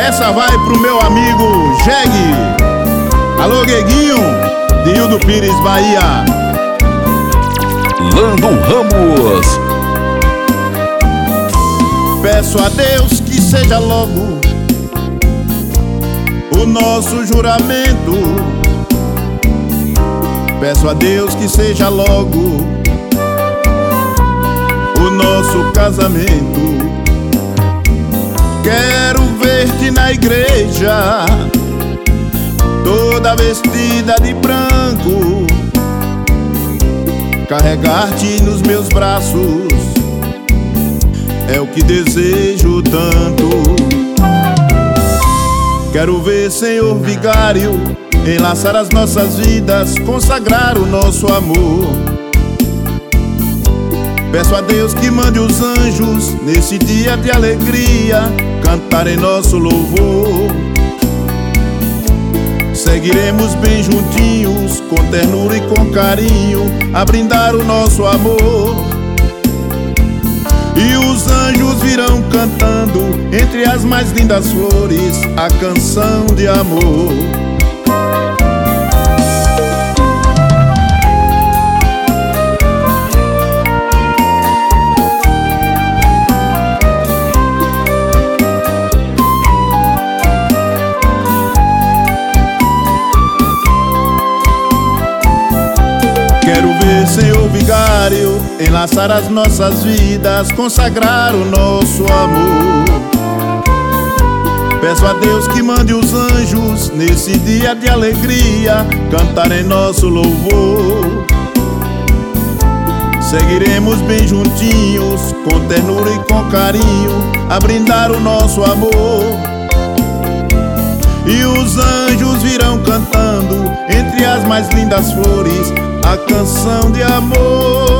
Essa vai pro meu amigo Jeg. Alô, Gueguinho, de Hildo Pires, Bahia. Lando Ramos. Peço a Deus que seja logo o nosso juramento. Peço a Deus que seja logo o nosso casamento. Quero ver-te na igreja, toda vestida de branco, carregar-te nos meus braços é o que desejo tanto. Quero ver, Senhor Vigário, enlaçar as nossas vidas, consagrar o nosso amor. Peço a Deus que mande os anjos nesse dia de alegria cantar em nosso louvor. Seguiremos bem juntinhos, com ternura e com carinho, a brindar o nosso amor. E os anjos virão cantando entre as mais lindas flores a canção de amor. Quero ver, Senhor Vigário, enlaçar as nossas vidas, consagrar o nosso amor. Peço a Deus que mande os anjos nesse dia de alegria cantar em nosso louvor. Seguiremos bem juntinhos, com ternura e com carinho, a brindar o nosso amor. E os anjos virão cantando entre as mais lindas flores a canção de amor.